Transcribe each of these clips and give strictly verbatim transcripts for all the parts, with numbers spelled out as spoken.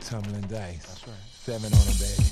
tumbling dice. That's right. Seven on it, baby.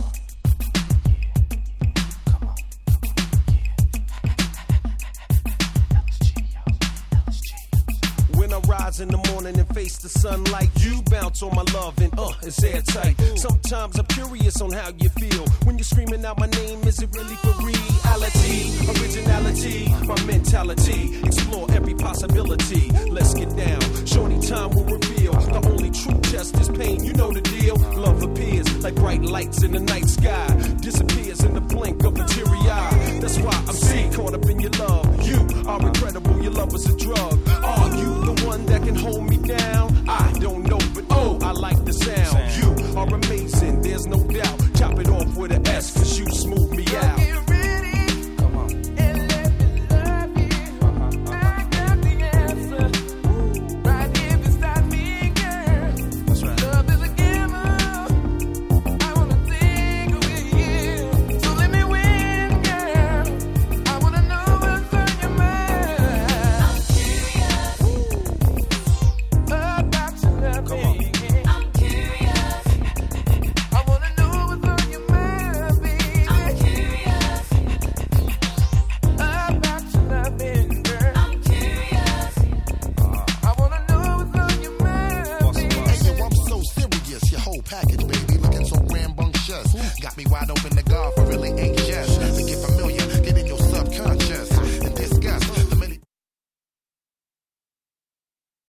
Rise in the morning and face the sunlight. You bounce on my love and uh, it's airtight. Sometimes I'm curious on how you feel when you're screaming out my name. Is it really for reality? Originality, my mentality. Explore every possibility. Let's get down. Shorty, time will reveal. The only true test is pain. You know the deal. Love appears like bright lights in the night sky. Disappears in the blink of a teary eye. That's why I'm C, caught up in your love. You are incredible. Your love is a drug. Are you the one that can hold me down? I don't know, but oh, I like the sound. You are amazing, there's no doubt. Chop it off with an S, cause you smooth me out. Got me wide open to God for